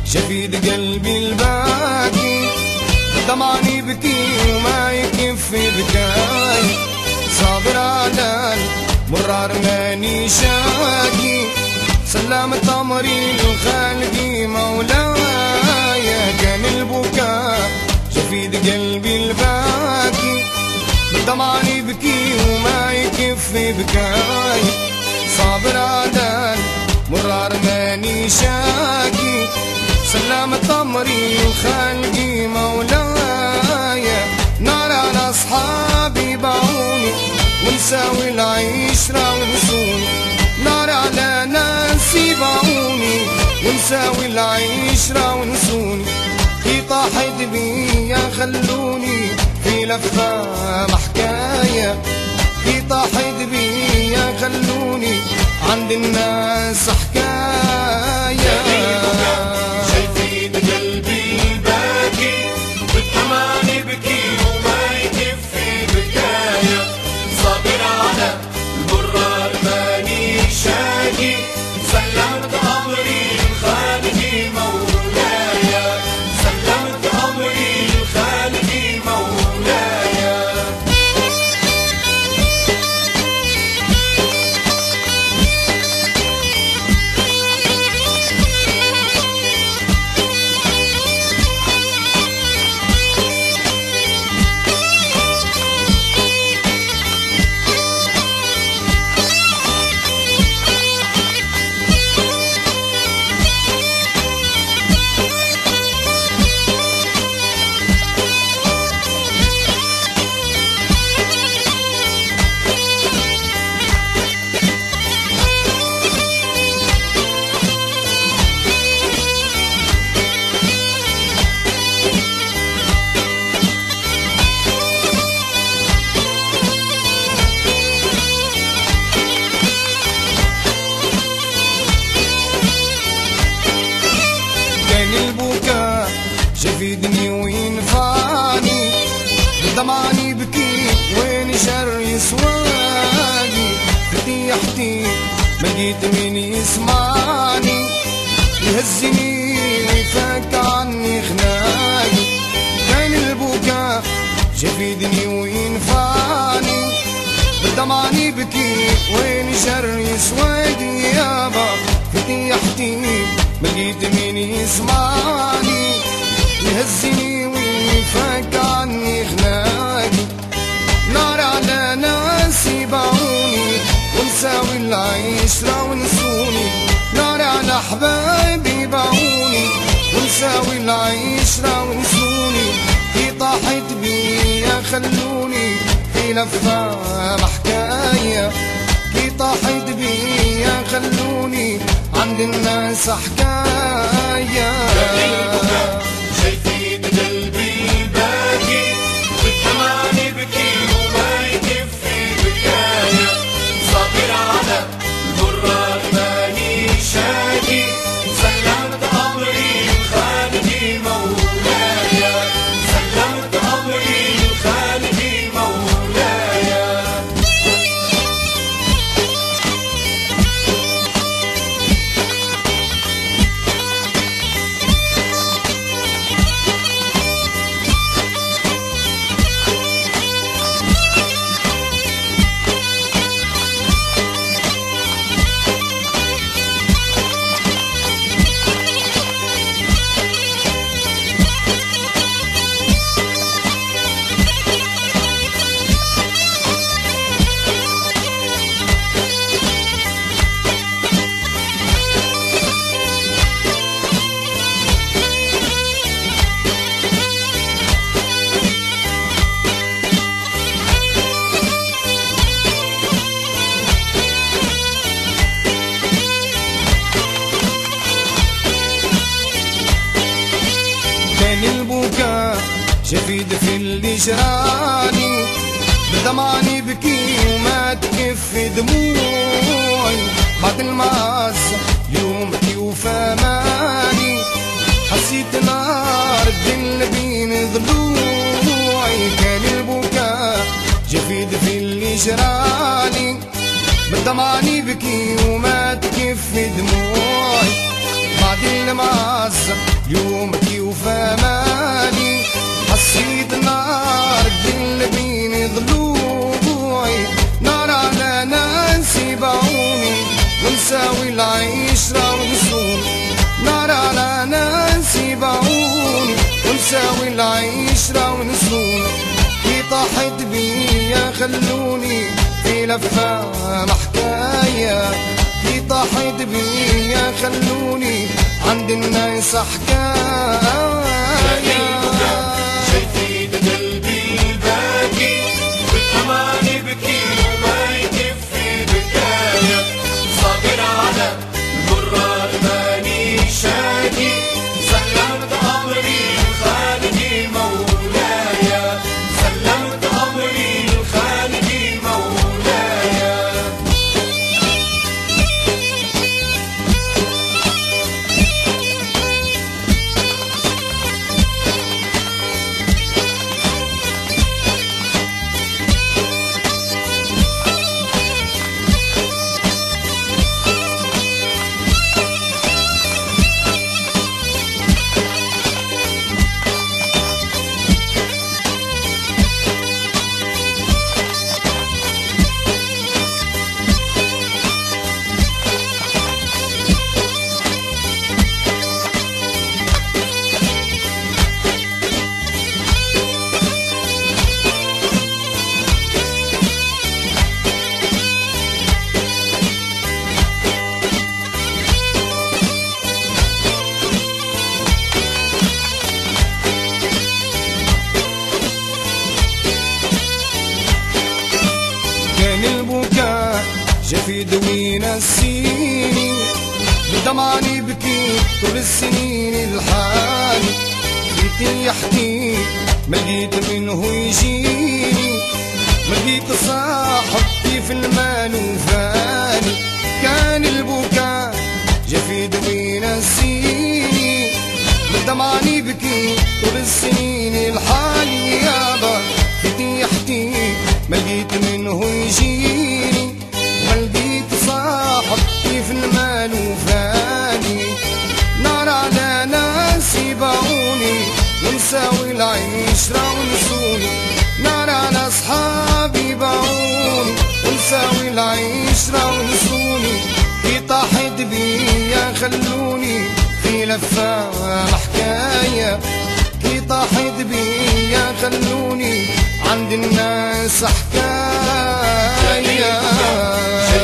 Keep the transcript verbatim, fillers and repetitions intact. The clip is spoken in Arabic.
شفيد قلبي الباكي، دمعني بكي وما يكفي بكاي، صابر على المرار ماني شاكي، سلامة أمري لخالقي مولاي. كان البكاء شفيد قلبي الباكي، دمعني بكي وما يكفي بكاي، صابر على المرار ماني شاكي، سلامة أمري وخالقي مولاي. نار على أصحابي باعوني ونساوي العشرة ونسوني، نار على ناسي باعوني ونساوي العشرة ونسوني، في طاحت بيا خلوني في لفة محكاية، في طاحت بيا خلوني عند الناس حكاية. شايفين قلبي الباكي والدمعني بكي وما يكفي بكاية، صابر على المرار ماني شاكي، سلمت أمري لخالقي مولاي، سلمت أمري لخالقي مولاي. البكاء شفيدني وينفعني، دمعني بكي وين شر يسواني، فتيحتي ما لقيت مين يسمعني، يهزني ويفك عني خناقي. كان البكاء شفيدني وينفعني، دمعني بكي وين شر يسواني يابا، فتيحتي ما لقيت مين يسمعني، يهزني ويفك عني خناقي. نار على ناسي باعوني ونساوي العشرة ونسوني، نار على حبايبي باعوني ونساوي العشرة ونسوني، في طاحت بيا خلوني في لفة محكاية، في طاحت بيا خلوني عند الناس حكاية. شايفين قلبي الباكي والدمعني بكي وما يكفي بكاية، صابر على المرار ماني شاكي، سلمت أمري لخالقي مولاي، سلمت أمري لخالقي مولاي. شفيد في اللي جراني، بدمعني بكي وما تكفي دموعي، بعد المعزة يومتي وفماني، حسيت نار الدل بين ضلوعي. كان البكاء جفيد في اللي جراني، بدمعني بكي وما تكفي دموعي، بعد المعزة العشرة ونسوني كي طاحت بيا خلوني في لفة حكاية كي طاحت بيا خلوني عند الناس حكاية شايفين قلبي الباكي والأمان يبكي وما يكفي بكاية صابر على المرة ماني شاكي سلمت أمري لخالقي مولاي سلمت أمري لخالقي مولاي جفي دوينا السنين بالدمع نبكي طول السنين الحالي جيت يحكي ما لقيت منه يجيني ما لقيت صاحب كيف المال وفاني كان البكاء جفي دوينا السنين بالدمع نبكي طول السنين الحالي يابا جيت يحكي ما لقيت منه يجيني لقيت صاحب كيف المال وفاني نار على ناس يباعوني ونساوي العشرة ونسوني نار على أصحابي يباعوني ونساوي العشرة ونسوني كي طاحت بيا خلوني في لفة حكاية كي طاحت بيا خلوني عند الناس حكاية